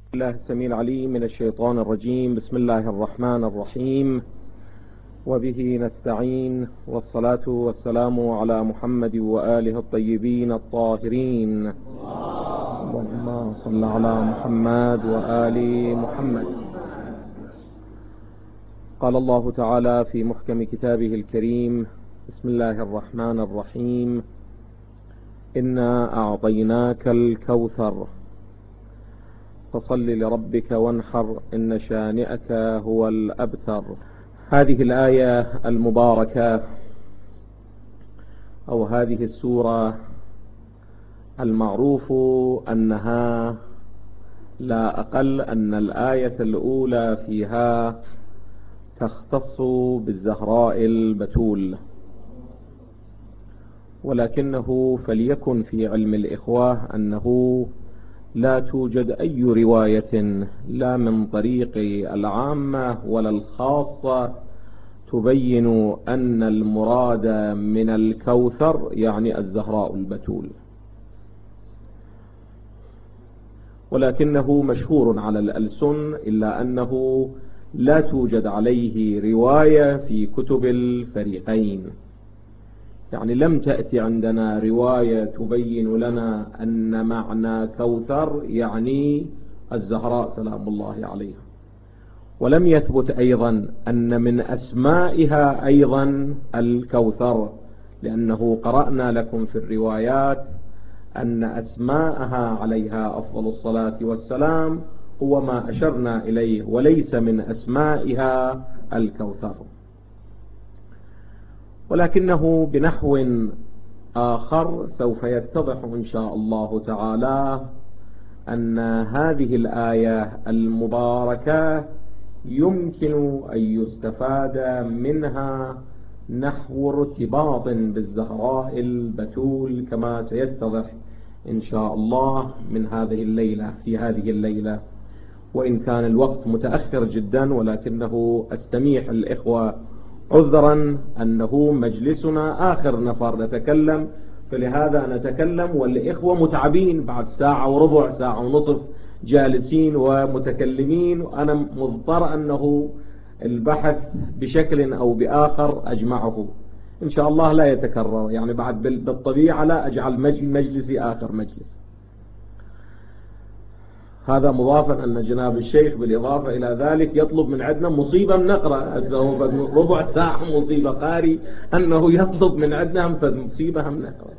الله السميع العليم من الشيطان الرجيم. بسم الله الرحمن الرحيم، وبه نستعين، والصلاة والسلام على محمد وآله الطيبين الطاهرين. اللهم صل على محمد وآل محمد. قال الله تعالى في محكم كتابه الكريم: بسم الله الرحمن الرحيم، إنا أعطيناك الكوثر فصل لربك وانحر إن شانئك هو الأبتر. هذه الآية المباركة أو هذه السورة المعروف أنها لا أقل أن الآية الأولى فيها تختص بالزهراء البتول، ولكنه فليكن في علم الإخوة أنه لا توجد أي رواية لا من طريق العامة ولا الخاصة تبين أن المراد من الكوثر يعني الزهراء البتول، ولكنه مشهور على الألسن، إلا أنه لا توجد عليه رواية في كتب الفريقين. يعني لم تأتي عندنا رواية تبين لنا أن معنى كوثر يعني الزهراء سلام الله عليها، ولم يثبت أيضا أن من أسمائها أيضا الكوثر، لأنه قرأنا لكم في الروايات أن أسماءها عليها أفضل الصلاة والسلام هو ما أشرنا إليه، وليس من أسمائها الكوثر. ولكنه بنحو آخر سوف يتضح إن شاء الله تعالى أن هذه الآية المباركة يمكن أن يستفاد منها نحو ارتباط بالزهراء البتول، كما سيتضح إن شاء الله من هذه الليلة في هذه الليلة، وإن كان الوقت متأخر جدا، ولكنه أستميح الإخوة عذرا أنه مجلسنا آخر نفر نتكلم، فلهذا نتكلم والإخوة متعبين، بعد ساعة وربع ساعة ونصف جالسين ومتكلمين، وأنا مضطر أنه البحث بشكل أو بآخر أجمعه إن شاء الله لا يتكرر، يعني بعد بالطبيعة لا أجعل مجلسي آخر مجلس. هذا مضافا أن جناب الشيخ بالإضافة إلى ذلك يطلب من عندنا مصيبة نقرأ ربع ساعة مصيبة قاري أنه يطلب من عندنا مصيبة هم نقرأ.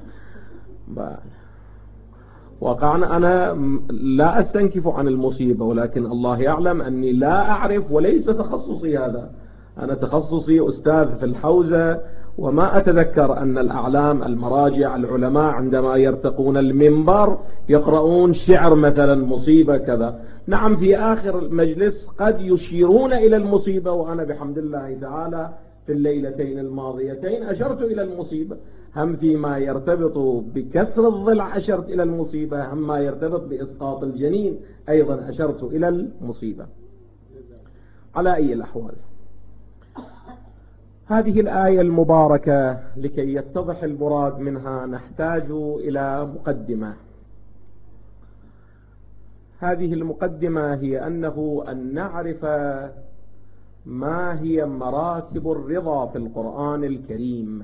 وقعنا أنا لا أستنكف عن المصيبة، ولكن الله يعلم أني لا أعرف وليس تخصصي هذا. أنا تخصصي أستاذ في الحوزة، وما أتذكر أن الأعلام المراجع العلماء عندما يرتقون المنبر يقرؤون شعر مثلا مصيبة كذا. نعم في آخر المجلس قد يشيرون إلى المصيبة، وأنا بحمد الله تعالى في الليلتين الماضيتين أشرت إلى المصيبة، هم فيما يرتبط بكسر الضلع أشرت إلى المصيبة، هم ما يرتبط بإسقاط الجنين أيضا أشرت إلى المصيبة. على أي الأحوال، هذه الآية المباركة لكي يتضح المراد منها نحتاج إلى مقدمة. هذه المقدمة هي أن نعرف ما هي مراتب الرضا في القرآن الكريم،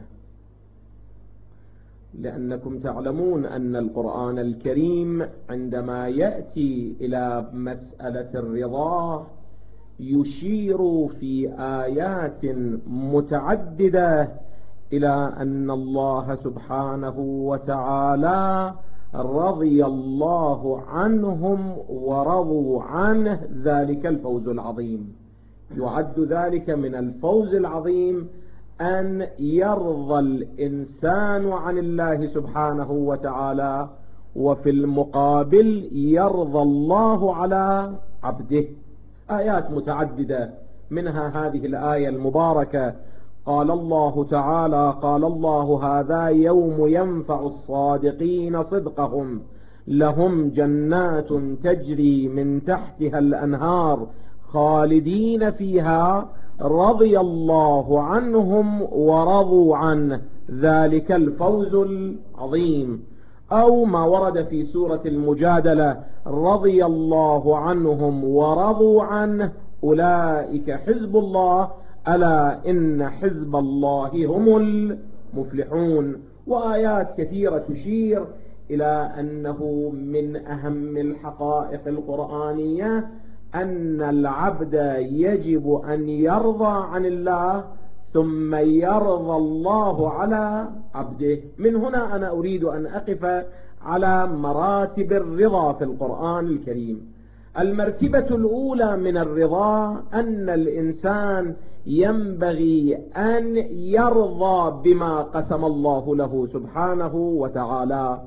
لأنكم تعلمون أن القرآن الكريم عندما يأتي إلى مسألة الرضا يشير في آيات متعددة إلى أن الله سبحانه وتعالى رضي الله عنهم ورضوا عنه، ذلك الفوز العظيم. يعد ذلك من الفوز العظيم أن يرضى الإنسان عن الله سبحانه وتعالى، وفي المقابل يرضى الله على عبده. آيات متعددة، منها هذه الآية المباركة. قال الله تعالى: قال الله هذا يوم ينفع الصادقين صدقهم لهم جنات تجري من تحتها الأنهار خالدين فيها رضي الله عنهم ورضوا عنه ذلك الفوز العظيم. أو ما ورد في سورة المجادلة: رضي الله عنهم ورضوا عنه أولئك حزب الله ألا إن حزب الله هم المفلحون. وآيات كثيرة تشير إلى أنه من أهم الحقائق القرآنية أن العبد يجب أن يرضى عن الله ثم يرضى الله على عبده. من هنا أنا أريد أن أقف على مراتب الرضا في القرآن الكريم. المرتبة الأولى من الرضا أن الإنسان ينبغي أن يرضى بما قسم الله له سبحانه وتعالى،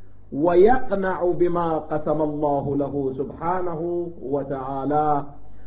ويقنع بما قسم الله له سبحانه وتعالى،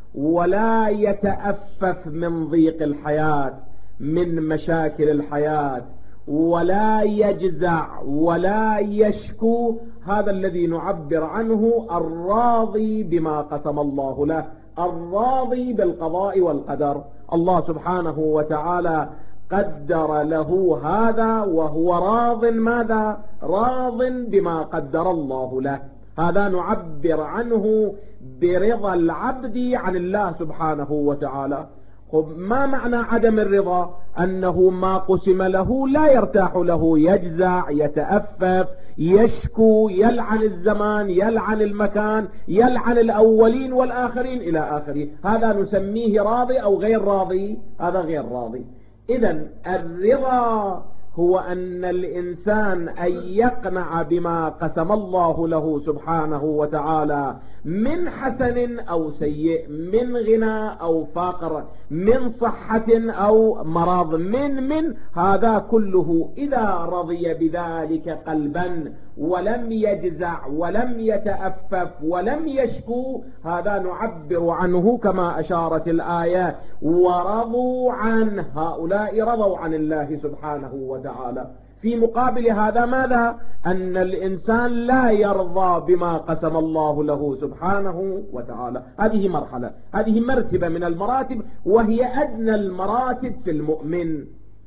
ولا يتأفف من ضيق الحياة، من مشاكل الحياة، ولا يجزع ولا يشكو. هذا الذي نعبر عنه الراضي بما قسم الله له، الراضي بالقضاء والقدر. الله سبحانه وتعالى قدر له هذا وهو راض ماذا؟ راض بما قدر الله له. هذا نعبر عنه برضا العبد عن الله سبحانه وتعالى. ما معنى عدم الرضا؟ أنه ما قسم له لا يرتاح له، يجزع، يتأفف، يشكو، يلعن الزمان، يلعن المكان، يلعن الأولين والآخرين إلى آخره. هذا نسميه راضي أو غير راضي؟ هذا غير راضي. إذن الرضا هو أن الإنسان أن يقنع بما قسم الله له سبحانه وتعالى من حسن أو سيء، من غنى أو فقر، من صحة أو مرض، من هذا كله إذا رضي بذلك قلبا ولم يجزع ولم يتأفف ولم يشكو، هذا نعبر عنه كما أشارت الآية: ورضوا عنه. هؤلاء رضوا عن الله سبحانه وتعالى. في مقابل هذا ماذا؟ أن الإنسان لا يرضى بما قسم الله له سبحانه وتعالى. هذه مرحلة، هذه مرتبة من المراتب، وهي أدنى المراتب في المؤمن.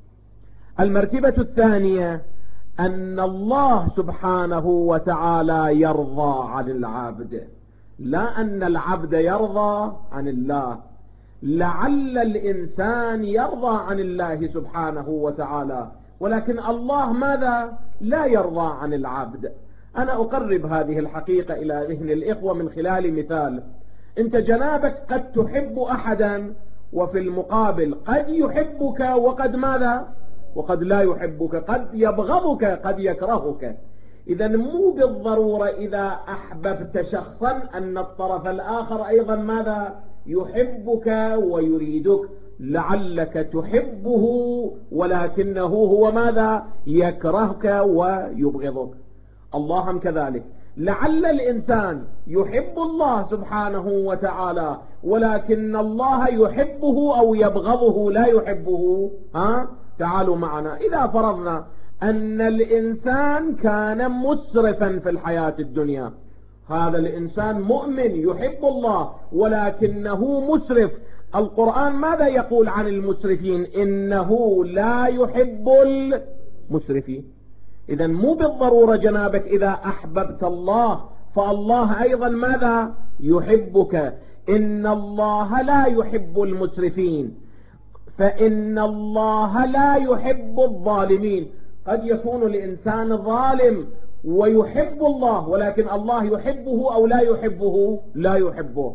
المرتبة الثانية أن الله سبحانه وتعالى يرضى عن العبد، لا أن العبد يرضى عن الله. لعل الإنسان يرضى عن الله سبحانه وتعالى، ولكن الله ماذا؟ لا يرضى عن العبد. أنا أقرب هذه الحقيقة إلى ذهن الإخوة من خلال مثال. أنت جنابك قد تحب أحدا، وفي المقابل قد يحبك وقد ماذا؟ وقد لا يحبك، قد يبغضك، قد يكرهك. إذن مو بالضرورة إذا أحببت شخصا أن الطرف الآخر أيضا ماذا؟ يحبك ويريدك. لعلك تحبه ولكنه هو ماذا؟ يكرهك ويبغضك. الله هم كذلك. لعل الإنسان يحب الله سبحانه وتعالى، ولكن الله يحبه أو يبغضه، لا يحبه. تعالوا معنا. إذا فرضنا أن الإنسان كان مسرفا في الحياة الدنيا، هذا الإنسان مؤمن يحب الله ولكنه مسرف. القرآن ماذا يقول عن المسرفين؟ إنه لا يحب المسرفين. إذن مو بالضرورة جنابك إذا أحببت الله فالله أيضا ماذا؟ يحبك. إن الله لا يحب المسرفين، فإن الله لا يحب الظالمين. قد يكون الإنسان ظالم ويحب الله، ولكن الله يحبه أو لا يحبه؟ لا يحبه.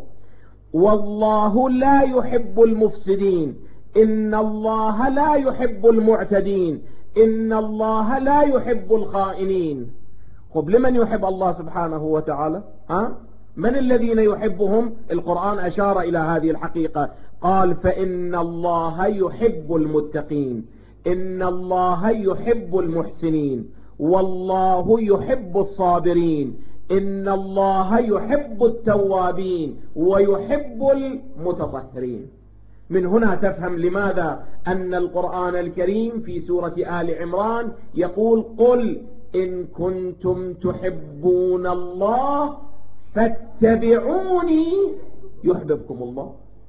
والله لا يحب المفسدين. إن الله لا يحب المعتدين. إن الله لا يحب الخائنين. طب لمن يحب الله سبحانه وتعالى؟ من الذين يحبهم؟ القرآن أشار إلى هذه الحقيقة، قال: فإن الله يحب المتقين، إن الله يحب المحسنين، والله يحب الصابرين، إن الله يحب التوابين ويحب المتطهرين. من هنا تفهم لماذا أن القرآن الكريم في سورة آل عمران يقول: قل إن كنتم تحبون الله فاتبعوني يحببكم الله.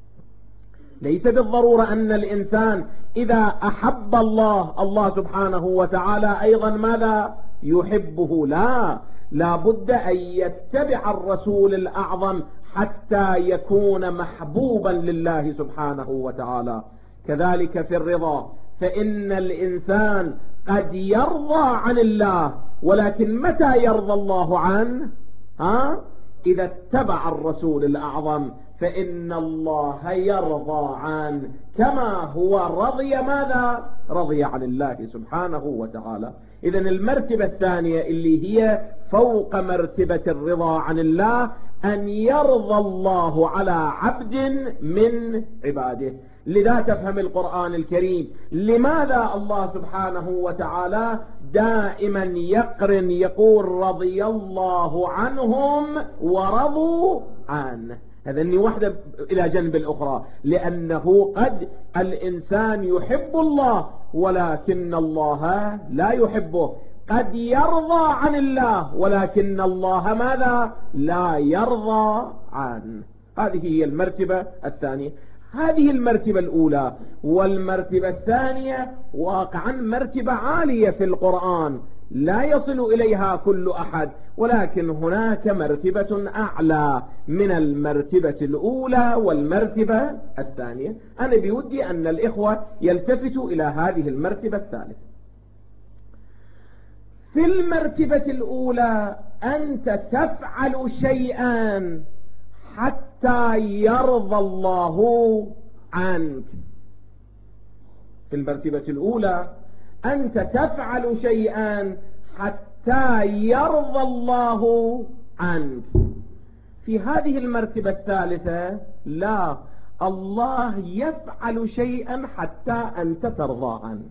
ليس بالضرورة أن الإنسان إذا أحب الله سبحانه وتعالى أيضا ماذا؟ يحبه، لا بد أن يتبع الرسول الأعظم حتى يكون محبوبا لله سبحانه وتعالى. كذلك في الرضا، فإن الإنسان قد يرضى عن الله، ولكن متى يرضى الله عنه؟ إذا اتبع الرسول الأعظم، فإن الله يرضى عنه كما هو رضي ماذا؟ رضي عن الله سبحانه وتعالى. إذن المرتبة الثانية اللي هي فوق مرتبة الرضا عن الله، أن يرضى الله على عبد من عباده. لذا تفهم القرآن الكريم لماذا الله سبحانه وتعالى دائما يقرن يقول رضي الله عنهم ورضوا عنه. هذا واحدة إلى جنب الأخرى، لأنه قد الإنسان يحب الله ولكن الله لا يحبه، قد يرضى عن الله ولكن الله ماذا؟ لا يرضى عنه. هذه هي المرتبة الثانية. هذه المرتبة الأولى. والمرتبة الثانية واقعا مرتبة عالية في القرآن لا يصل إليها كل أحد، ولكن هناك مرتبة أعلى من المرتبة الأولى والمرتبة الثانية. أنا بودي أن الإخوة يلتفتوا إلى هذه المرتبة الثالثة. في المرتبة الأولى أنت تفعل شيئا حتى يرضى الله عنك. في المرتبة الأولى أنت تفعل شيئا حتى يرضى الله عنك. في هذه المرتبة الثالثة لا، الله يفعل شيئا حتى أنت ترضى عنه.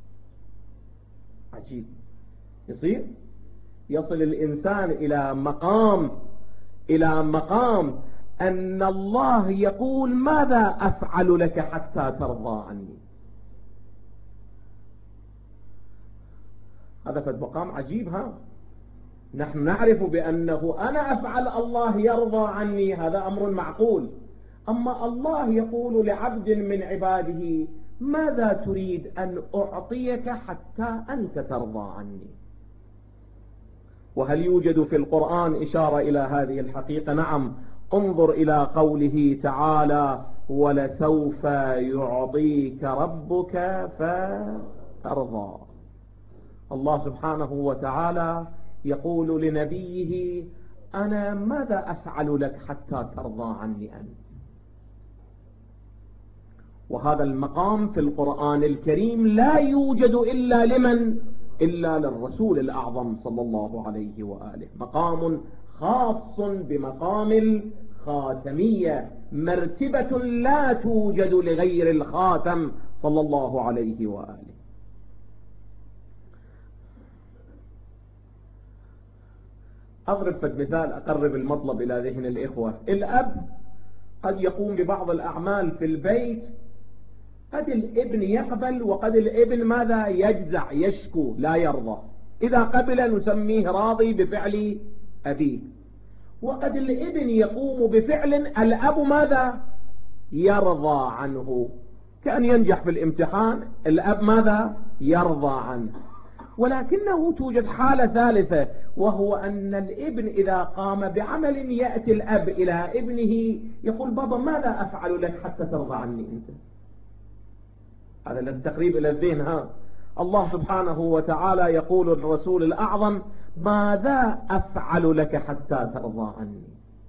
عجيب. يصل الإنسان إلى مقام أن الله يقول ماذا أفعل لك حتى ترضى عني. هذا في مقام عجيب. نحن نعرف بأنه أنا أفعل الله يرضى عني، هذا أمر معقول. أما الله يقول لعبد من عباده ماذا تريد أن أعطيك حتى أنت ترضى عني. وهل يوجد في القرآن إشارة إلى هذه الحقيقة؟ نعم. انظر إلى قوله تعالى ولسوف يعطيك ربك فترضى. الله سبحانه وتعالى يقول لنبيه أنا ماذا أفعل لك حتى ترضى عني أنت. وهذا المقام في القرآن الكريم لا يوجد إلا لمن؟ إلا للرسول الأعظم صلى الله عليه وآله. مقام خاص بمقام الخاتمية، مرتبة لا توجد لغير الخاتم صلى الله عليه وآله. أضرب مثال أقرب المطلب إلى ذهن الإخوة. الأب قد يقوم ببعض الأعمال في البيت، قد الابن يقبل وقد الابن ماذا؟ يجزع يشكو لا يرضى. إذا قبل نسميه راضي بفعل أبيه، وقد الابن يقوم بفعل الأب ماذا؟ يرضى عنه. كأن ينجح في الامتحان الأب ماذا؟ يرضى عنه. ولكنه توجد حالة ثالثة، وهو أن الابن إذا قام بعمل يأتي الأب إلى ابنه يقول بابا ماذا أفعل لك حتى ترضى عني أنت. هذا للتقريب إلى الذهن. الله سبحانه وتعالى يقول الرسول الأعظم ماذا أفعل لك حتى ترضى عني.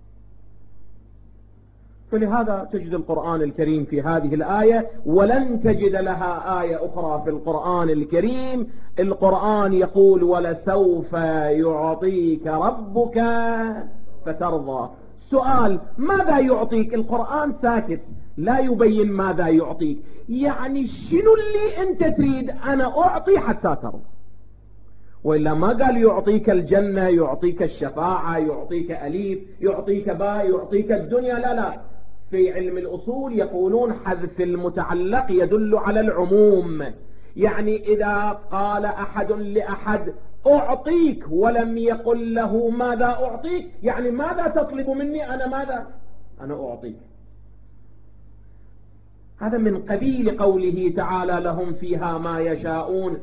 فلهذا تجد القرآن الكريم في هذه الآية، ولن تجد لها آية أخرى في القرآن الكريم. القرآن يقول ولسوف يعطيك ربك فترضى. سؤال ماذا يعطيك؟ القرآن ساكت لا يبين ماذا يعطيك. يعني شنو اللي أنت تريد؟ أنا أعطي حتى ترضى. وإلا ما قال يعطيك الجنة، يعطيك الشفاعة، يعطيك أليف، يعطيك باء، يعطيك الدنيا. لا. في علم الأصول يقولون حذف المتعلق يدل على العموم. يعني إذا قال أحد لأحد أعطيك ولم يقل له ماذا أعطيك، يعني ماذا تطلب مني؟ أنا ماذا؟ أنا أعطيك. هذا من قبيل قوله تعالى لهم فيها ما يشاءون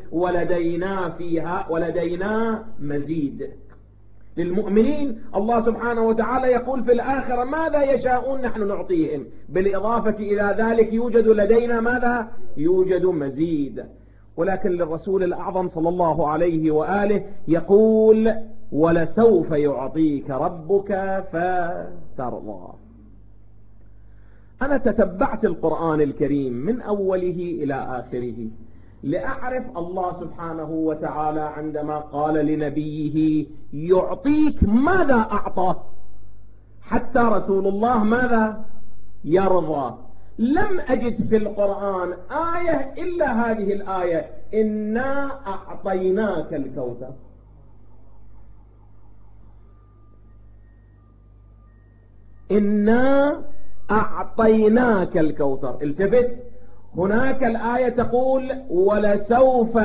ولدينا مزيد. للمؤمنين الله سبحانه وتعالى يقول في الآخرة ماذا يشاءون نحن نعطيهم، بالإضافة إلى ذلك يوجد لدينا ماذا؟ يوجد مزيد. ولكن للرسول الأعظم صلى الله عليه وآله يقول ولسوف يعطيك ربك فترضى. أنا تتبعت القرآن الكريم من أوله إلى آخره لأعرف الله سبحانه وتعالى عندما قال لنبيه يعطيك ماذا أعطى، حتى رسول الله ماذا؟ يرضى. لم أجد في القرآن آية إلا هذه الآية إنا أعطيناك الكوثر. إنا أعطيناك الكوثر. التفت، هناك الآية تقول ولسوف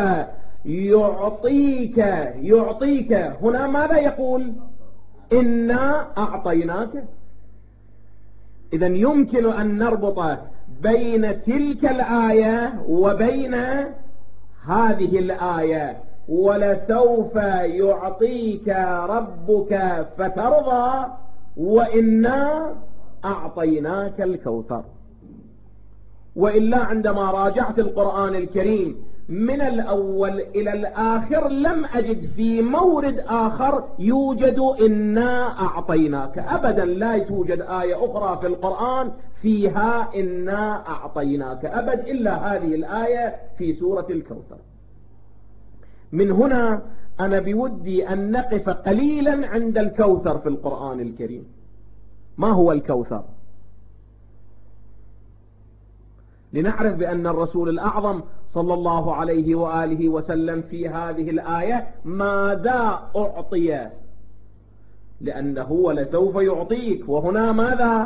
يعطيك. هنا ماذا يقول؟ إنا أعطيناك. إذن يمكن أن نربط بين تلك الآية وبين هذه الآية ولسوف يعطيك ربك فترضى وإنا أعطيناك الكوثر. وإلا عندما راجعت القرآن الكريم من الأول إلى الآخر لم أجد في مورد آخر يوجد إنا أعطيناك أبدا. لا توجد آية أخرى في القرآن فيها إنا أعطيناك أبد إلا هذه الآية في سورة الكوثر. من هنا أنا بودي أن نقف قليلا عند الكوثر في القرآن الكريم. ما هو الكوثر؟ لنعرف بأن الرسول الأعظم صلى الله عليه وآله وسلم في هذه الآية ماذا أعطي؟ لأنه ولسوف يعطيك، وهنا ماذا؟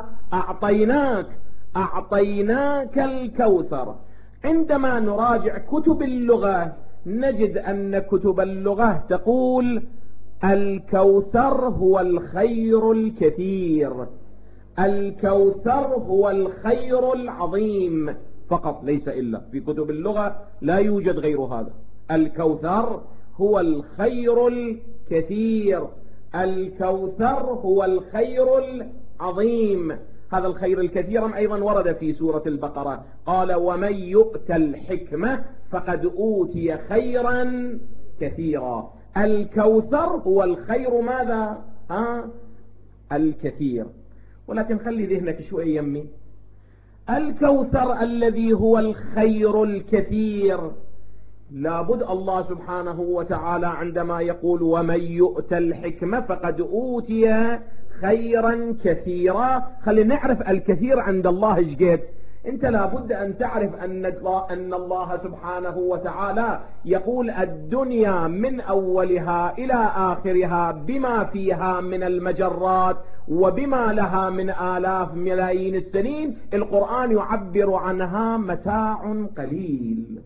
أعطيناك الكوثر. عندما نراجع كتب اللغة نجد أن كتب اللغة تقول الكوثر هو الخير الكثير، الكوثر هو الخير العظيم فقط، ليس إلا. في كتب اللغة لا يوجد غير هذا. الكوثر هو الخير الكثير، الكوثر هو الخير العظيم. هذا الخير الكثير أيضا ورد في سورة البقرة، قال ومن يؤت الحكمة فقد أوتي خيرا كثيرا. الكوثر هو الخير ماذا؟ الكثير. ولكن خلي ذهنك شوي يمي، الكوثر الذي هو الخير الكثير لابد الله سبحانه وتعالى عندما يقول ومن يؤت الحكمة فقد أوتي خيرا كثيرا، خلي نعرف الكثير عند الله ايش قد. انت لابد ان تعرف ان الله سبحانه وتعالى يقول الدنيا من اولها الى اخرها بما فيها من المجرات وبما لها من آلاف ملايين السنين، القرآن يعبر عنها متاع قليل.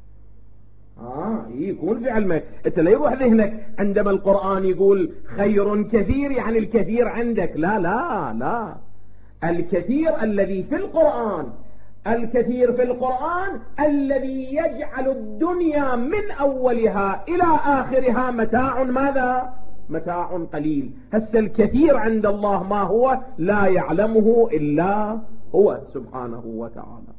يكون في علمك، انت لا يروح ذهنك عندما القرآن يقول خير كثير يعني الكثير عندك. لا لا لا، الكثير الذي في القرآن، الكثير في القرآن الذي يجعل الدنيا من أولها إلى آخرها متاع ماذا؟ متاع قليل. هسه الكثير عند الله ما هو؟ لا يعلمه إلا هو سبحانه وتعالى.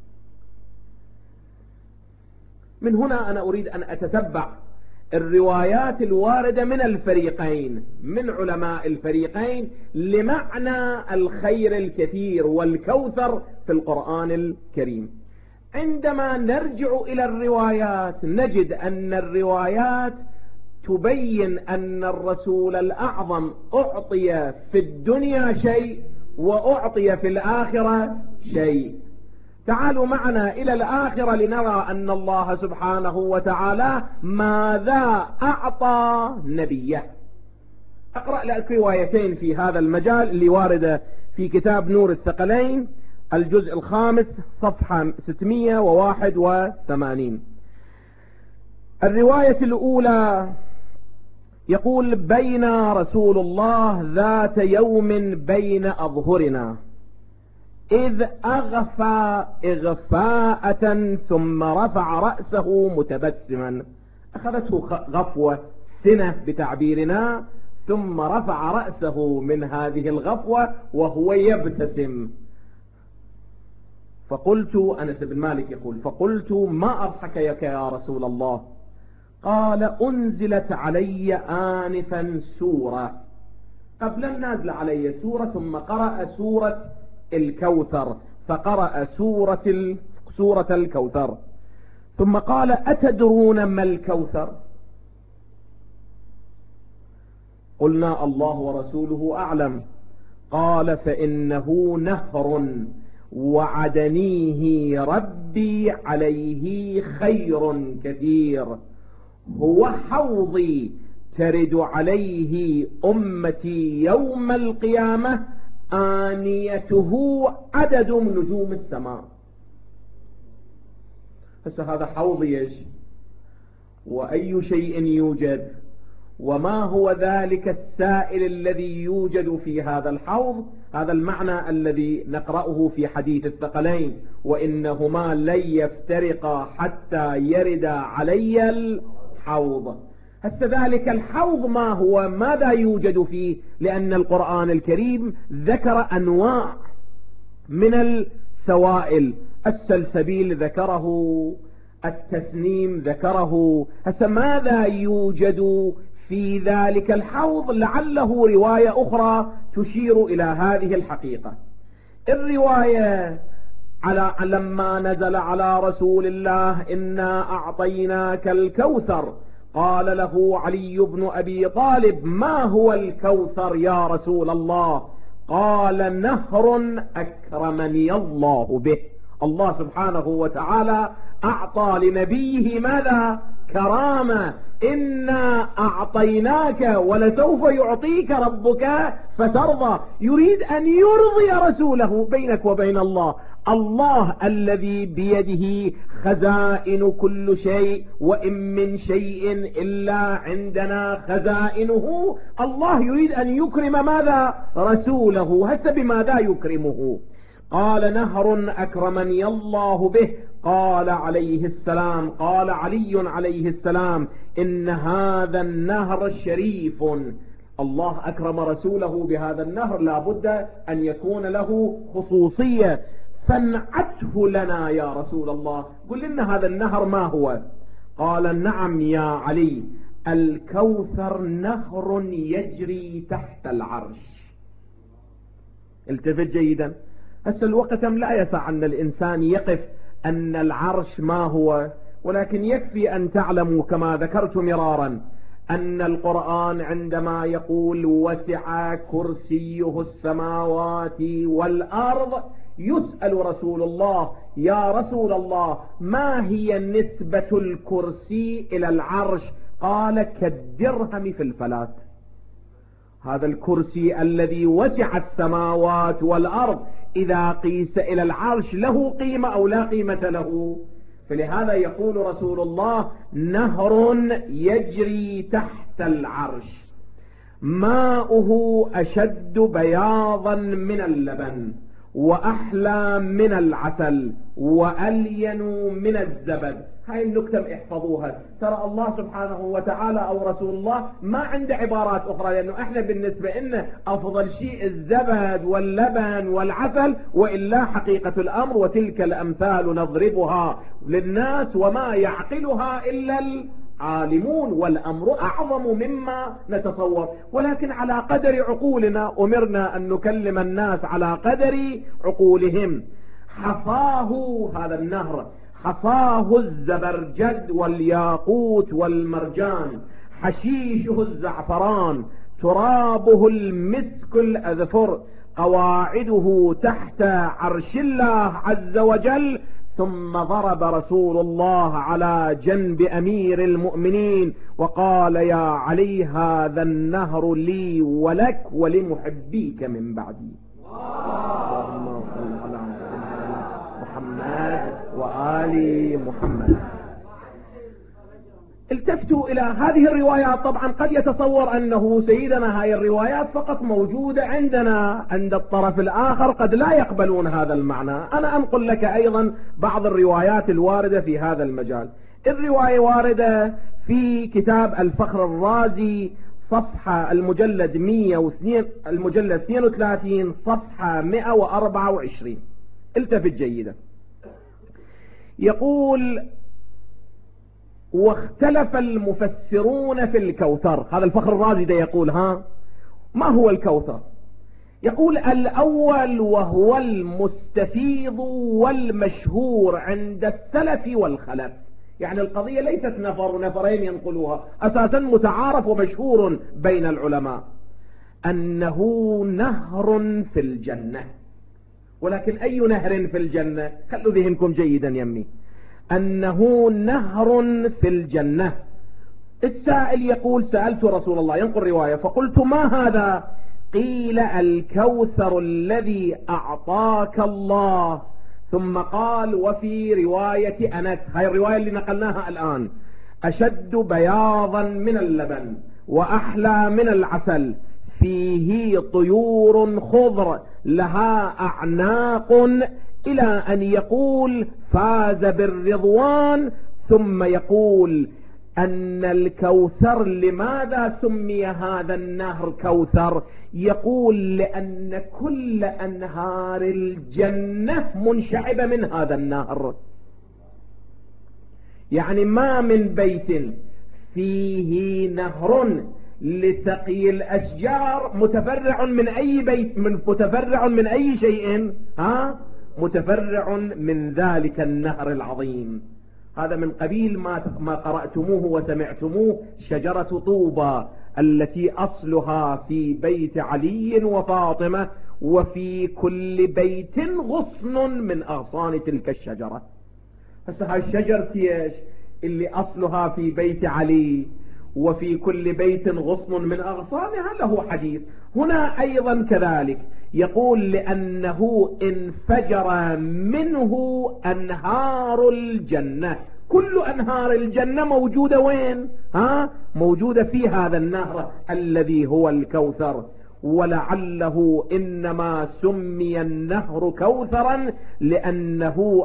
من هنا أنا أريد أن أتتبع الروايات الواردة من الفريقين، من علماء الفريقين، لمعنى الخير الكثير والكوثر في القرآن الكريم. عندما نرجع إلى الروايات نجد أن الروايات تبين أن الرسول الأعظم أعطي في الدنيا شيء وأعطي في الآخرة شيء. تعالوا معنا إلى الآخرة لنرى أن الله سبحانه وتعالى ماذا أعطى نبيه. أقرأ لك روايتين في هذا المجال اللي واردة في كتاب نور الثقلين الجزء 5 صفحة 681. الرواية الأولى يقول بين رسول الله ذات يوم بين أظهرنا إذ أغفى إغفاءة ثم رفع رأسه متبسما. أخذته غفوة سنة بتعبيرنا، ثم رفع رأسه من هذه الغفوة وهو يبتسم. فقلت، أنس بن مالك يقول: فقلت: ما أضحكك يا رسول الله؟ قال: أنزلت علي آنفا سورة، قبل النازل علي سورة، ثم قرأ سورة الكوثر، فقرأ سورة الكوثر، ثم قال: أتدرون ما الكوثر؟ قلنا: الله ورسوله أعلم. قال: فإنه نهر وعدنيه ربي عليه خير كثير، هو حوضي ترد عليه أمتي يوم القيامة، آنيته عدد نجوم السماء. هذا حوض ايش؟ وأي شيء يوجد؟ وما هو ذلك السائل الذي يوجد في هذا الحوض؟ هذا المعنى الذي نقرأه في حديث الثقلين: وإنهما لن يفترقا حتى يرد علي الحوض. ذلك الحوض ما هو؟ ماذا يوجد فيه؟ لأن القرآن الكريم ذكر أنواع من السوائل، السلسبيل ذكره، التسنيم ذكره. ماذا يوجد في ذلك الحوض؟ لعله رواية أخرى تشير إلى هذه الحقيقة. الرواية لما نزل على رسول الله: إنا أعطيناك الكوثر، قال له علي بن أبي طالب: ما هو الكوثر يا رسول الله؟ قال: نهر أكرمني الله به. الله سبحانه وتعالى أعطى لنبيه ماذا؟ كرامة. إنا أعطيناك ولسوف يعطيك ربك فترضى. يريد أن يرضي رسوله بينك وبين الله. الله الذي بيده خزائن كل شيء، وإن من شيء إلا عندنا خزائنه. الله يريد أن يكرم ماذا؟ رسوله. بماذا يكرمه؟ قال: نهر أكرمني الله به. قال علي عليه السلام: إن هذا النهر شريف. الله أكرم رسوله بهذا النهر، لا بد أن يكون له خصوصية. فانعته لنا يا رسول الله، قل لنا هذا النهر ما هو؟ قال: نعم يا علي، الكوثر نهر يجري تحت العرش. التفت جيدا. الوقت لا يسع أن الإنسان يقف أن العرش ما هو، ولكن يكفي أن تعلموا كما ذكرت مرارا أن القرآن عندما يقول: وسع كرسيه السماوات والأرض، يسأل رسول الله: يا رسول الله، ما هي نسبة الكرسي إلى العرش؟ قال: كالدرهم في الفلاة. هذا الكرسي الذي وسع السماوات والأرض إذا قيس إلى العرش له قيمة أو لا قيمة له؟ فلهذا يقول رسول الله: نهر يجري تحت العرش، ماؤه أشد بياضا من اللبن، وأحلى من العسل، وألين من الزبد. هاي النكتة احفظوها. ترى الله سبحانه وتعالى أو رسول الله ما عنده عبارات أخرى، لأنه احنا بالنسبة لنا أفضل شيء الزبد واللبن والعسل، وإلا حقيقة الأمر وتلك الأمثال نضربها للناس وما يعقلها إلا العالمون، والأمر أعظم مما نتصور. ولكن على قدر عقولنا أمرنا أن نكلم الناس على قدر عقولهم. حصاه هذا النهر، حصاه الزبرجد والياقوت والمرجان، حشيشه الزعفران، ترابه المسك الأذفر، قواعده تحت عرش الله عز وجل. ثم ضرب رسول الله على جنب أمير المؤمنين وقال: يا علي، هذا النهر لي ولك ولمحبيك من بعدي. اللهم صل على محمد وآل محمد. التفتوا إلى هذه الروايات. طبعا قد يتصور أنه سيدنا هاي الروايات فقط موجودة عندنا، عند الطرف الآخر قد لا يقبلون هذا المعنى. أنا أنقل لك أيضا بعض الروايات الواردة في هذا المجال. الرواية واردة في كتاب الفخر الرازي، صفحة المجلد 32 صفحة 124. التفت جيدا. يقول: واختلف المفسرون في الكوثر. هذا الفخر الرازي ده يقول ما هو الكوثر؟ يقول: الأول وهو المستفيض والمشهور عند السلف والخلف. يعني القضية ليست نفرين ينقلوها، أساسا متعارف ومشهور بين العلماء أنه نهر في الجنة. ولكن أي نهر في الجنة؟ خلوا ذهنكم جيدا يمي. أنه نهر في الجنة. السائل يقول: سألت رسول الله، ينقل رواية، فقلت: ما هذا؟ قيل: الكوثر الذي أعطاك الله. ثم قال: وفي رواية أنس، هاي الرواية اللي نقلناها الآن: أشد بياضا من اللبن وأحلى من العسل، فيه طيور خضر لها أعناق، إلى أن يقول: فاز بالرضوان. ثم يقول أن الكوثر، لماذا سمي هذا النهر كوثر؟ يقول: لأن كل أنهار الجنة منشعبة من هذا النهر. يعني ما من بيت فيه نهر لسقي الأشجار متفرع من أي بيت، متفرع من أي شيء، متفرع من ذلك النهر العظيم. هذا من قبيل ما قرأتموه وسمعتموه، شجرة طوبى التي أصلها في بيت علي وفاطمة، وفي كل بيت غصن من أغصان تلك الشجرة. هسه هاي الشجرة ايش اللي أصلها في بيت علي وفي كل بيت غصن من أغصانها؟ له حديث. هنا أيضا كذلك يقول: لأنه انفجر منه أنهار الجنة. كل أنهار الجنة موجودة وين؟ موجودة في هذا النهر الذي هو الكوثر. ولعله إنما سمي النهر كوثرا لأنه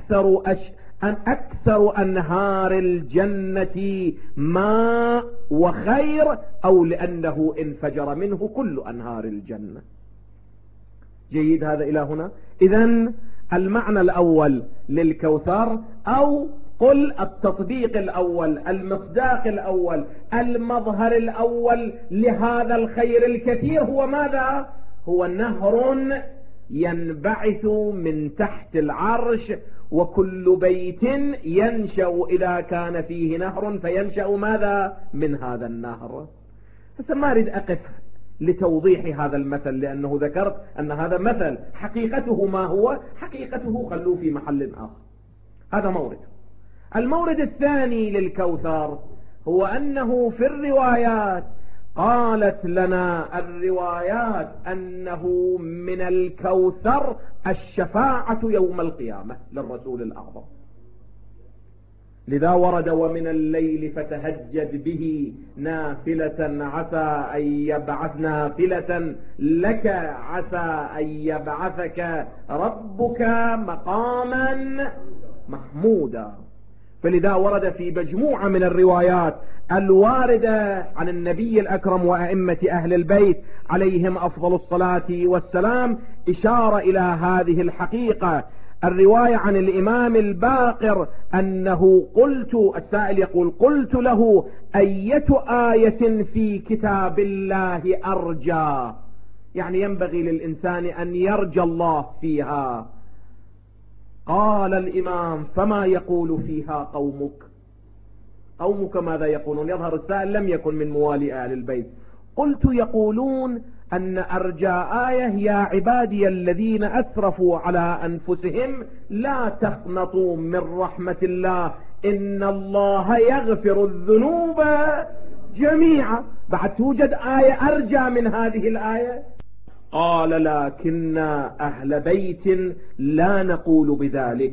أكثر أنهار الجنة ماء وخير، أو لأنه انفجر منه كل أنهار الجنة. جيد هذا إلى هنا. إذن المعنى الأول للكوثر، أو قل التطبيق الأول، المصداق الأول، المظهر الأول لهذا الخير الكثير هو ماذا؟ هو نهر ينبعث من تحت العرش، وكل بيت ينشأ إذا كان فيه نهر فينشأ ماذا؟ من هذا النهر. بس ما أريد أقف لتوضيح هذا المثل، لأنه ذكرت أن هذا مثل، حقيقته ما هو؟ حقيقته خلوه في محل آخر. هذا مورد. المورد الثاني للكوثر هو أنه في الروايات قالت لنا الروايات أنه من الكوثر الشفاعة يوم القيامة للرسول الأعظم. لذا ورد: ومن الليل فتهجد به نافلة عسى أن يبعث نافلة لك عسى أن يبعثك ربك مقاما محمودا. فلذا ورد في مجموعة من الروايات الواردة عن النبي الأكرم وأئمة أهل البيت عليهم أفضل الصلاة والسلام إشارة إلى هذه الحقيقة. الرواية عن الإمام الباقر أنه السائل يقول: قلت له: أية آية في كتاب الله أرجى؟ يعني ينبغي للإنسان أن يرجى الله فيها. قال الإمام: فما يقول فيها قومك؟ قومك ماذا يقولون؟ يظهر السائل لم يكن من موالي أهل البيت. قلت: يقولون أن أرجى آية: يا عبادي الذين أسرفوا على أنفسهم لا تقنطوا من رحمة الله إن الله يغفر الذنوب جميعا. بعد توجد آية أرجى من هذه الآية؟ قال: لكن أهل بيت لا نقول بذلك.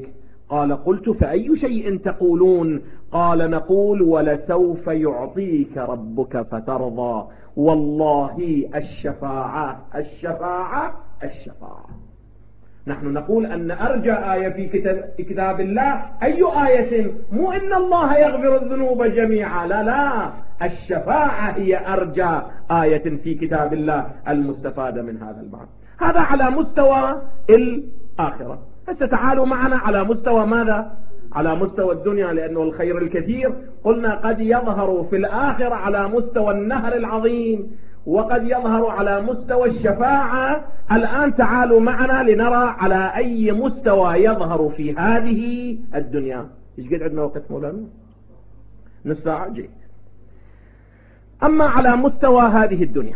قال قلت فأي شيء تقولون؟ قال نقول ولسوف يعطيك ربك فترضى. والله الشفاعة الشفاعة الشفاعة. نحن نقول أن أرجى آية في كتاب الله أي آية؟ مو إن الله يغفر الذنوب جميعا، لا لا، الشفاعة هي أرجى آية في كتاب الله المستفادة من هذا المعنى. هذا على مستوى الآخرة. هسه تعالوا معنا على مستوى ماذا؟ على مستوى الدنيا، لأنه الخير الكثير قلنا قد يظهر في الآخرة على مستوى النهر العظيم، وقد يظهر على مستوى الشفاعة. الآن تعالوا معنا لنرى على أي مستوى يظهر في هذه الدنيا. إيش قد عندنا وقت مولانا؟ نص ساعة؟ جيد. أما على مستوى هذه الدنيا،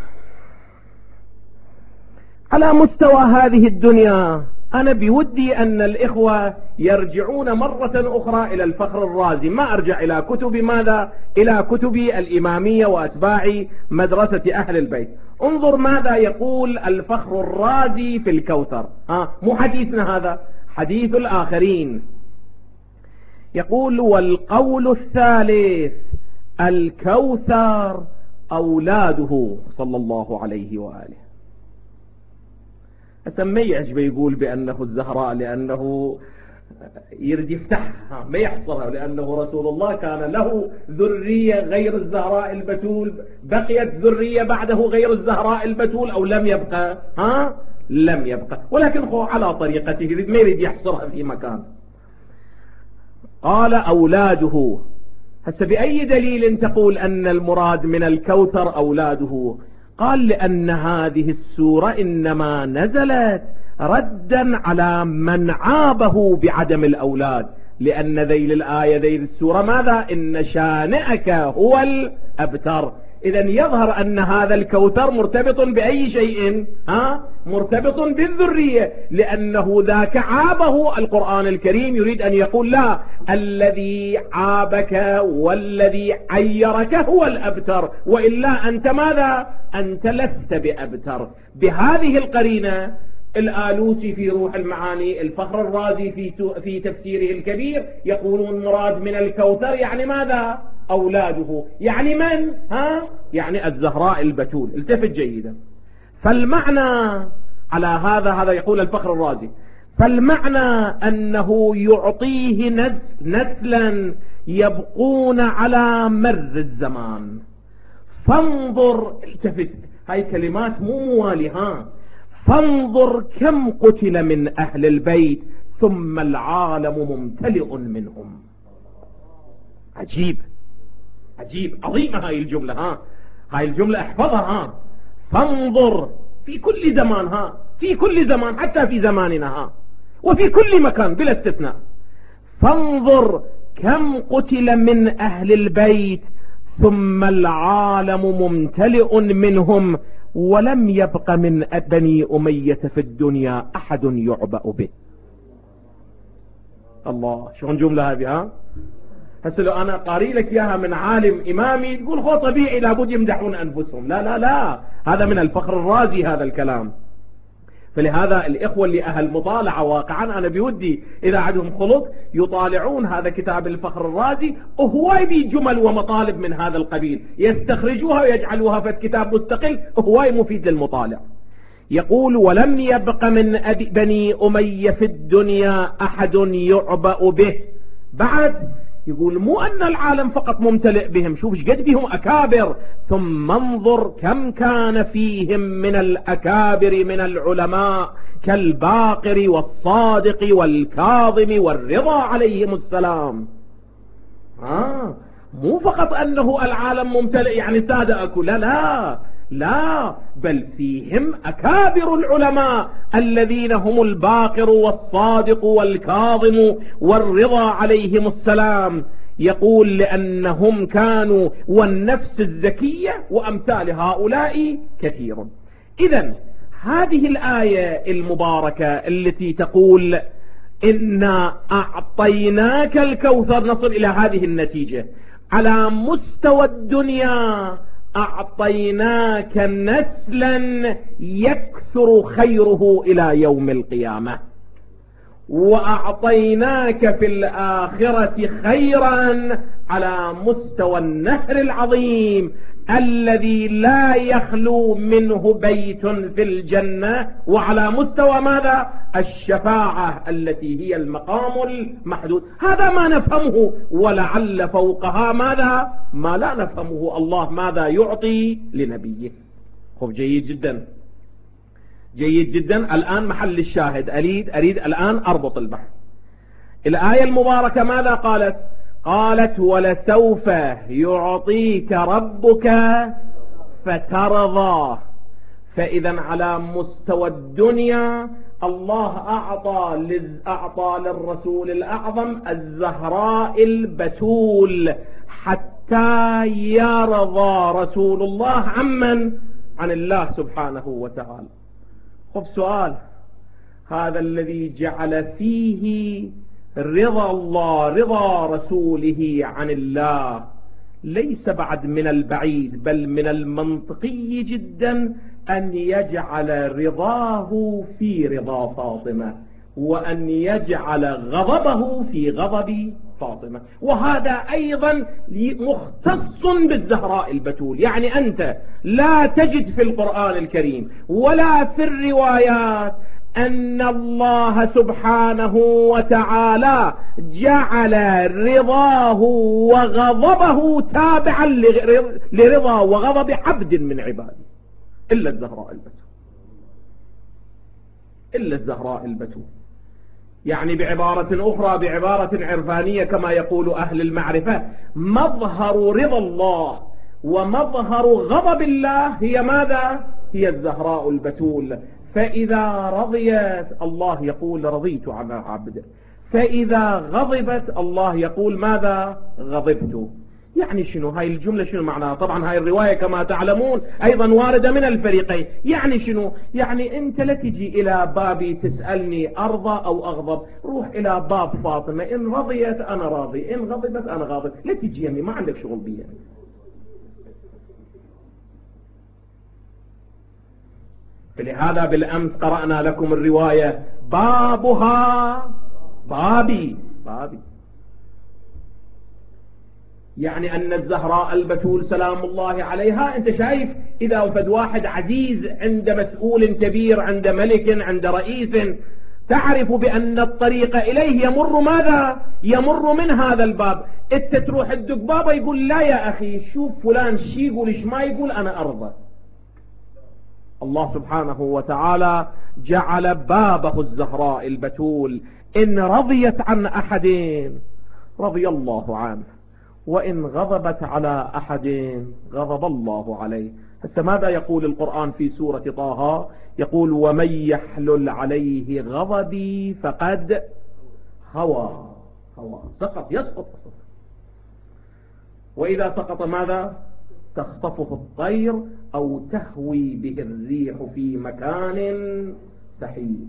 على مستوى هذه الدنيا أنا بودي أن الإخوة يرجعون مرة أخرى إلى الفخر الرازي. ما أرجع إلى كتب ماذا؟ إلى كتب الإمامية وأتباع مدرسة أهل البيت. انظر ماذا يقول الفخر الرازي في الكوثر. مو حديثنا هذا، حديث الآخرين. يقول والقول الثالث الكوثر أولاده صلى الله عليه وآله. ما يعجب يقول بأنه الزهراء لأنه يريد يفتحها، ما يحصرها، لأنه رسول الله كان له ذرية غير الزهراء البتول. بقيت ذرية بعده غير الزهراء البتول أو لم يبقى؟ لم يبقى، ولكن هو على طريقته يريد، ما يريد يحصرها في مكان. قال أولاده. هسه بأي دليل تقول أن المراد من الكوثر أولاده؟ قال لأن هذه السورة إنما نزلت ردا على من عابه بعدم الأولاد، لأن ذيل الآية ذيل السورة ماذا؟ إن شانئك هو الأبتر. إذن يظهر أن هذا الكوثر مرتبط بأي شيء؟ مرتبط بالذرية، لأنه ذاك عابه. القرآن الكريم يريد أن يقول لا، الذي عابك والذي عيرك هو الأبتر، وإلا أنت ماذا؟ أنت لست بأبتر. بهذه القرينة الآلوسي في روح المعاني، الفخر الرازي في تفسيره الكبير يقولون مراد من الكوثر يعني ماذا؟ أولاده. يعني من؟ يعني الزهراء البتول. التفت جيدا. فالمعنى على هذا يقول الفخر الرازي، فالمعنى أنه يعطيه نسلا يبقون على مر الزمان. فانظر، التفت، هاي كلمات مو موالي. فانظر كم قتل من أهل البيت ثم العالم ممتلئ منهم. عجيب عجيب، عظيمة هاي الجملة. هاي الجملة احفظها. فانظر في كل زمان، في كل زمان، حتى في زماننا، وفي كل مكان بلا استثناء. فانظر كم قتل من أهل البيت ثم العالم ممتلئ منهم ولم يبق من بني أمية في الدنيا أحد يعبأ به. الله، شلون جملة هذه؟ هسه لو أنا قاري لك إياها من عالم إمامي تقول هو طبيعي لابد يمدحون أنفسهم. لا لا لا، هذا من الفخر الرازي هذا الكلام. فلهذا الإخوة اللي أهل مطالعة واقعا أنا بودي إذا عندهم خلق يطالعون هذا كتاب الفخر الرازي، وهواي بي جمل ومطالب من هذا القبيل يستخرجوها ويجعلوها في كتاب مستقل، هواي مفيد للمطالع. يقول ولم يبق من بني أمية في الدنيا أحد يعبأ به. بعد يقول مو أن العالم فقط ممتلئ بهم، شوف ايش قد بهم أكابر. ثم انظر كم كان فيهم من الأكابر من العلماء كالباقر والصادق والكاظم والرضا عليهم السلام. مو فقط أنه العالم ممتلئ يعني سادة أكو، لا لا لا، بل فيهم أكابر العلماء الذين هم الباقر والصادق والكاظم والرضا عليهم السلام. يقول لأنهم كانوا والنفس الزكية وأمثال هؤلاء كثير. إذن هذه الآية المباركة التي تقول إنا أعطيناك الكوثر، نصل إلى هذه النتيجة. على مستوى الدنيا أعطيناك نسلا يكثر خيره إلى يوم القيامة، وأعطيناك في الآخرة خيرا على مستوى النهر العظيم الذي لا يخلو منه بيت في الجنة، وعلى مستوى ماذا؟ الشفاعة التي هي المقام المحدود. هذا ما نفهمه، ولعل فوقها ماذا؟ ما لا نفهمه. الله ماذا يعطي لنبيه؟ خب جيد جدا، جيد جدا. الآن محل الشاهد، أريد الآن أربط البحث. الآية المباركة ماذا قالت؟ قالت ولسوف يعطيك ربك فترضى. فإذا على مستوى الدنيا الله أعطى للرسول الأعظم الزهراء البتول حتى يرضى رسول الله عمن؟ عن الله سبحانه وتعالى. خب سؤال، هذا الذي جعل فيه رضا الله رضا رسوله عن الله ليس بعد من البعيد بل من المنطقي جدا أن يجعل رضاه في رضا فاطمة، وأن يجعل غضبه في غضب فاطمة. وهذا أيضا مختص بالزهراء البتول. يعني أنت لا تجد في القرآن الكريم ولا في الروايات أن الله سبحانه وتعالى جعل رضاه وغضبه تابعا لرضا وغضب عبد من عباده، إلا الزهراء البتول، إلا الزهراء البتول. يعني بعبارة أخرى، بعبارة عرفانية كما يقول أهل المعرفة، مظهر رضا الله ومظهر غضب الله هي ماذا؟ هي الزهراء البتول. فإذا رضيت الله يقول رضيت عن عبد، فإذا غضبت الله يقول ماذا؟ غضبت. يعني شنو هاي الجملة؟ شنو معناها؟ طبعا هاي الرواية كما تعلمون أيضا واردة من الفريقين. يعني شنو؟ يعني أنت لا تجي إلى بابي تسألني أرضى أو أغضب، روح إلى باب فاطمة، إن رضيت أنا راضي، إن غضبت أنا غاضب، لا تجي يمي، ما عندك شغل بيها. فلهذا بالأمس قرأنا لكم الرواية بابها بابي. يعني أن الزهراء البتول سلام الله عليها، أنت شايف إذا وفد واحد عزيز عند مسؤول كبير، عند ملك، عند رئيس، تعرف بأن الطريق إليه يمر ماذا؟ يمر من هذا الباب. أنت تروح الدق بابا يقول لا يا أخي شوف فلان شي يقول إيش ما يقول، أنا أرضى. الله سبحانه وتعالى جعل بابه الزهراء البتول، إن رضيت عن أحد رضي الله عنه، وإن غضبت على أحد غضب الله عليه. هسه ماذا يقول القرآن في سورة طه؟ يقول ومن يحلل عليه غضبي فقد هوى. سقط، يسقط أصلا. وإذا سقط ماذا؟ تخطفه الطير أو تهوي به الريح في مكان سحيق.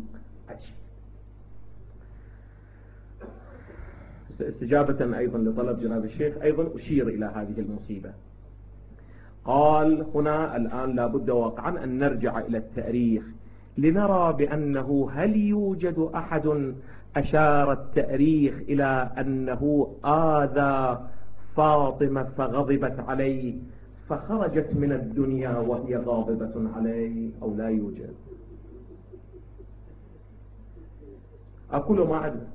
استجابة أيضا لطلب جناب الشيخ أيضا أشير إلى هذه المصيبة. قال هنا الآن لابد واقعا أن نرجع إلى التاريخ لنرى بأنه هل يوجد أحد أشار التاريخ إلى أنه آذى فاطمة فغضبت عليه فخرجت من الدنيا وهي غاضبة عليه، أو لا يوجد؟ أقول ما أدري.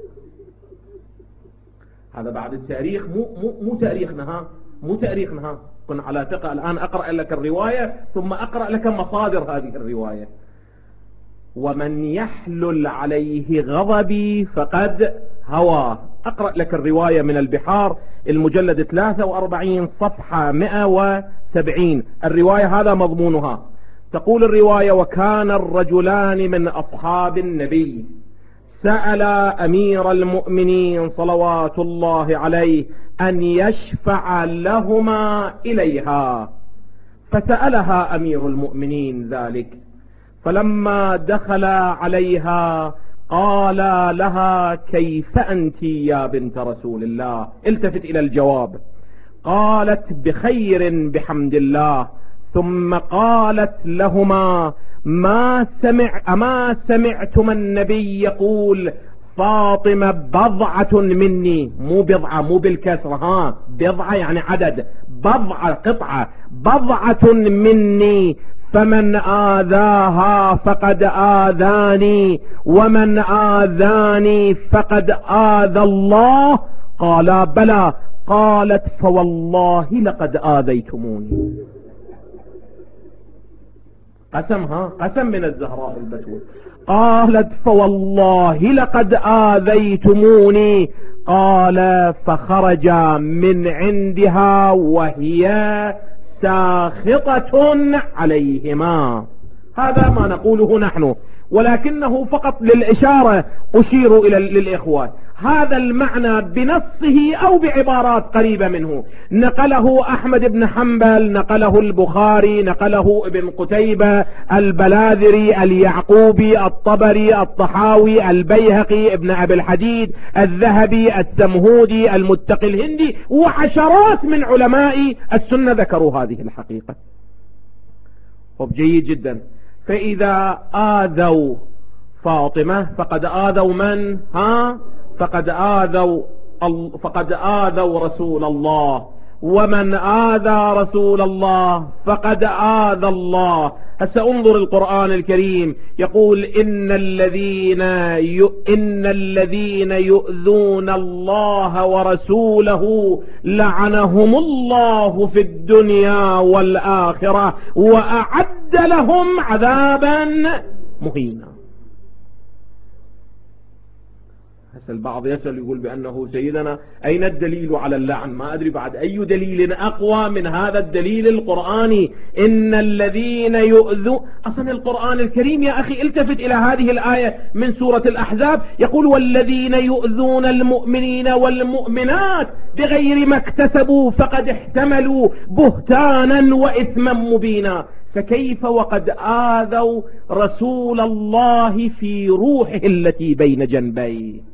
هذا بعد التاريخ، مو تاريخنا، مو تاريخنا. كن على ثقة. الآن أقرأ لك الرواية ثم أقرأ لك مصادر هذه الرواية. ومن يحلل عليه غضبي فقد هوى. أقرأ لك الرواية من البحار المجلد 43 صفحة 170. الرواية هذا مضمونها. تقول الرواية وكان الرجلان من أصحاب النبي سأل أمير المؤمنين صلوات الله عليه أن يشفع لهما إليها، فسألها أمير المؤمنين ذلك، فلما دخل عليها قال لها كيف أنت يا بنت رسول الله؟ التفت إلى الجواب. قالت بخير بحمد الله. ثم قالت لهما ما سمعتم النبي يقول فاطمة بضعة مني، مو بضعة، مو بالكسر، بضعة يعني عدد، بضعة قطعة، بضعة مني، فمن آذاها فقد آذاني، ومن آذاني فقد آذى الله. قال بلى. قالت فوالله لقد آذيتموني. قسم من الزهراء البتول. قالت فوالله لقد آذيتموني. قال فخرج من عندها وهي ساخطة عليهما. هذا ما نقوله نحن، ولكنه فقط للإشارة أشير للإخوة. هذا المعنى بنصه أو بعبارات قريبة منه نقله أحمد بن حنبل، نقله البخاري، نقله ابن قتيبة، البلاذري، اليعقوبي، الطبري، الطحاوي، البيهقي، ابن أبي الحديد، الذهبي، السمهودي، المتقي الهندي، وعشرات من علماء السنة ذكروا هذه الحقيقة. جيد جدا. فإذا آذوا فاطمة فقد آذوا من؟ فقد آذوا رسول الله، ومن آذى رسول الله فقد آذى الله. هسه انظر القرآن الكريم يقول إن الذين يؤذون الله ورسوله لعنهم الله في الدنيا والآخرة وأعد لهم عذابا مهينا. هسه البعض يسأل يقول بأنه سيدنا أين الدليل على اللعن؟ ما أدري بعد أي دليل أقوى من هذا الدليل القرآني. إن الذين يؤذون، أصلا القرآن الكريم يا أخي التفت إلى هذه الآية من سورة الأحزاب، يقول والذين يؤذون المؤمنين والمؤمنات بغير ما اكتسبوا فقد احتملوا بهتانا وإثما مبينا. فكيف وقد آذوا رسول الله في روحه التي بين جنبيه؟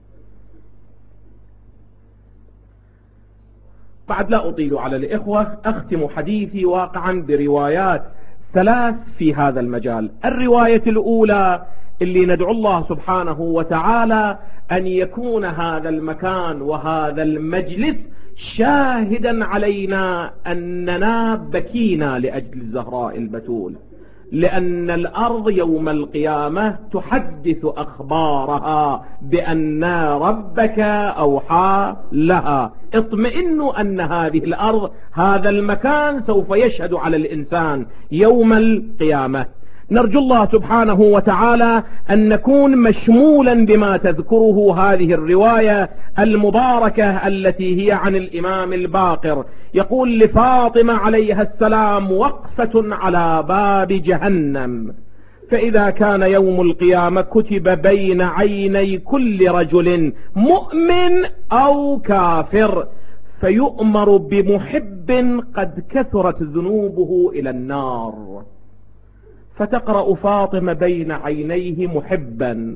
بعد لا أطيل على الإخوة، أختم حديثي واقعا بروايات 3 في هذا المجال. الرواية الأولى اللي ندعو الله سبحانه وتعالى أن يكون هذا المكان وهذا المجلس شاهدا علينا أننا بكينا لأجل الزهراء البتول، لأن الأرض يوم القيامة تحدث أخبارها بأن ربك أوحى لها. اطمئنوا أن هذه الأرض، هذا المكان سوف يشهد على الإنسان يوم القيامة. نرجو الله سبحانه وتعالى أن نكون مشمولا بما تذكره هذه الرواية المباركة التي هي عن الإمام الباقر. يقول لفاطمة عليها السلام وقفة على باب جهنم، فإذا كان يوم القيامة كتب بين عيني كل رجل مؤمن أو كافر، فيؤمر بمحب قد كثرت ذنوبه إلى النار، فتقرأ فاطمة بين عينيه محبا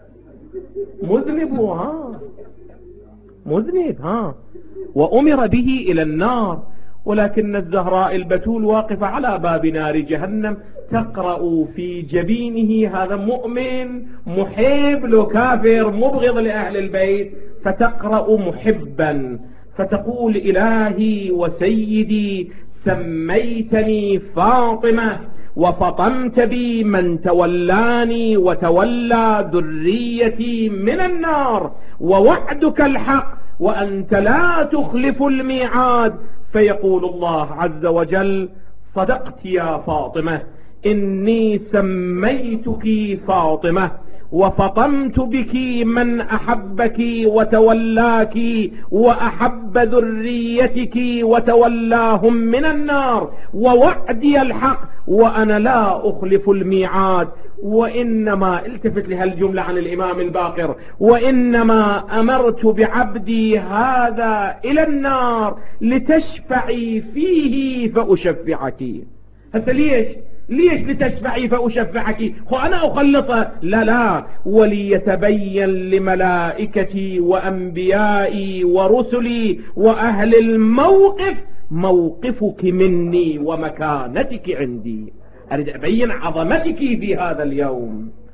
مذنب وأمر به إلى النار، ولكن الزهراء البتول واقفة على باب نار جهنم تقرأ في جبينه هذا مؤمن محب لو كافر مبغض لأهل البيت، فتقرأ محبا، فتقول إلهي وسيدي سميتني فاطمة وفطمت بي من تولاني وتولى ذريتي من النار، ووعدك الحق وأنت لا تخلف الميعاد. فيقول الله عز وجل صدقت يا فاطمة، إني سميتك فاطمة وفطمت بك من أحبك وتولاك وأحب ذريتك وتولاهم من النار، ووعدي الحق وأنا لا أخلف الميعاد. وإنما التفت لها الجملة عن الإمام الباقر، وإنما أمرت بعبدي هذا إلى النار لتشفعي فيه فأشفعك. هسه ليش لتشفعي فأشفعك؟ أنا أخلصه؟ لا، وليتبين لملائكتي وأنبيائي ورسلي وأهل الموقف موقفك مني ومكانتك عندي، أريد أبين عظمتك في هذا اليوم.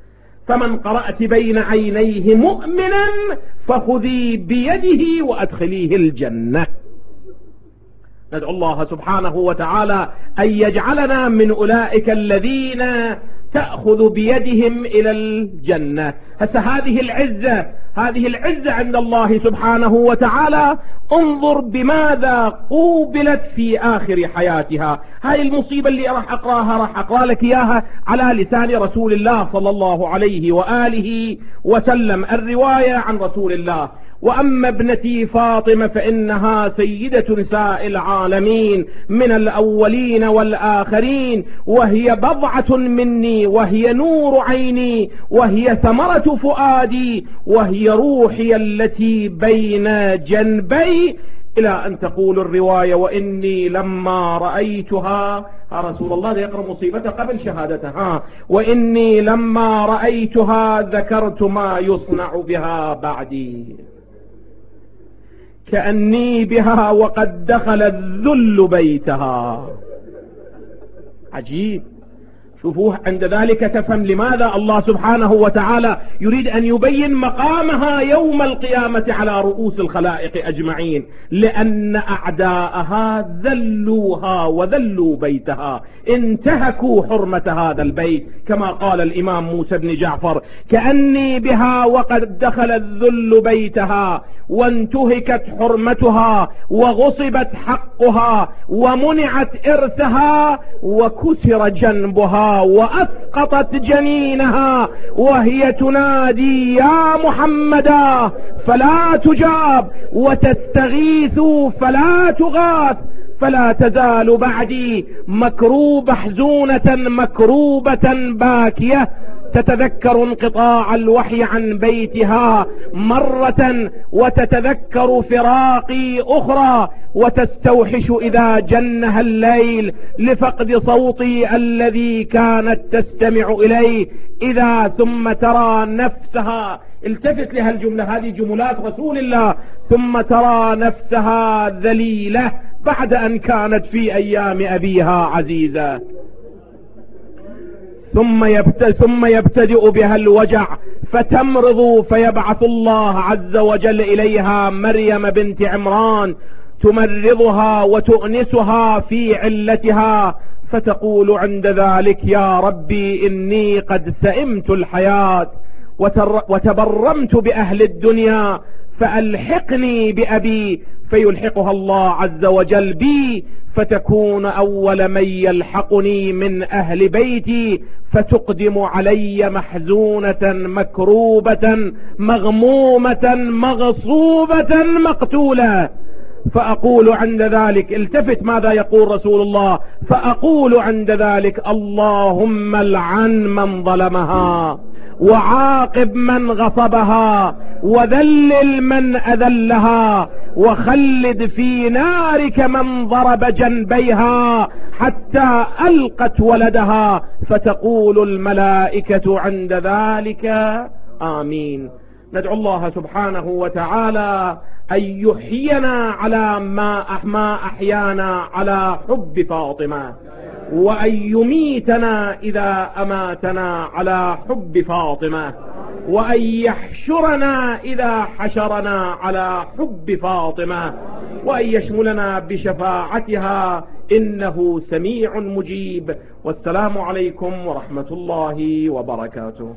فمن قرأت بين عينيه مؤمنا فخذي بيده وأدخليه الجنة. ندعو الله سبحانه وتعالى أن يجعلنا من أولئك الذين تأخذ بيدهم إلى الجنة. هسه هذه العزة عند الله سبحانه وتعالى، انظر بماذا قوبلت في آخر حياتها. هاي المصيبة اللي راح أقرأ لك إياها على لسان رسول الله صلى الله عليه وآله وسلم، الرواية عن رسول الله: وأما ابنتي فاطمة فإنها سيدة نساء العالمين من الأولين والآخرين، وهي بضعة مني، وهي نور عيني، وهي ثمرة فؤادي، وهي روحي التي بين جنبي، إلى أن تقول الرواية: وإني لما رأيتها، رسول الله يقرأ مصيبته قبل شهادتها، وإني لما رأيتها ذكرت ما يصنع بها بعدي، كأني بها وقد دخل الذل بيتها. عجيب. شوفوه، عند ذلك تفهم لماذا الله سبحانه وتعالى يريد أن يبين مقامها يوم القيامة على رؤوس الخلائق أجمعين، لأن أعداءها ذلوها وذلوا بيتها، انتهكوا حرمة هذا البيت، كما قال الإمام موسى بن جعفر: كأني بها وقد دخل الذل بيتها، وانتهكت حرمتها، وغصبت حقها، ومنعت إرثها، وكسر جنبها، وأسقطت جنينها، وهي تنادي: يا محمدا فلا تجاب، وتستغيث فلا تغاث، فلا تزال بعدي مكروبة حزونة مكروبة باكية، تتذكر انقطاع الوحي عن بيتها مرة، وتتذكر فراقي أخرى، وتستوحش إذا جنها الليل لفقد صوتي الذي كانت تستمع إليه إذا ثم ترى نفسها. التفت لها الجملة، هذه جملات رسول الله: ثم ترى نفسها ذليلة بعد أن كانت في أيام أبيها عزيزة. ثم يبتدئ بها الوجع فتمرض، فيبعث الله عز وجل إليها مريم بنت عمران تمرضها وتؤنسها في علتها، فتقول عند ذلك: يا ربي إني قد سئمت الحياة وتبرمت بأهل الدنيا، فألحقني بأبي. فيلحقها الله عز وجل بي، فتكون أول من يلحقني من أهل بيتي، فتقدم علي محزونة مكروبة مغمومة مغصوبة مقتولة. فأقول عند ذلك، التفت ماذا يقول رسول الله: فأقول عند ذلك: اللهم لعن من ظلمها، وعاقب من غصبها، وذلل من أذلها، وخلد في نارك من ضرب جنبيها حتى ألقت ولدها. فتقول الملائكة عند ذلك: آمين. ندعو الله سبحانه وتعالى أن يحيينا على ما أحيانا على حب فاطمة، وأن يميتنا إذا أماتنا على حب فاطمة، وأن يحشرنا إذا حشرنا على حب فاطمة، وأن يشملنا بشفاعتها، إنه سميع مجيب. والسلام عليكم ورحمة الله وبركاته.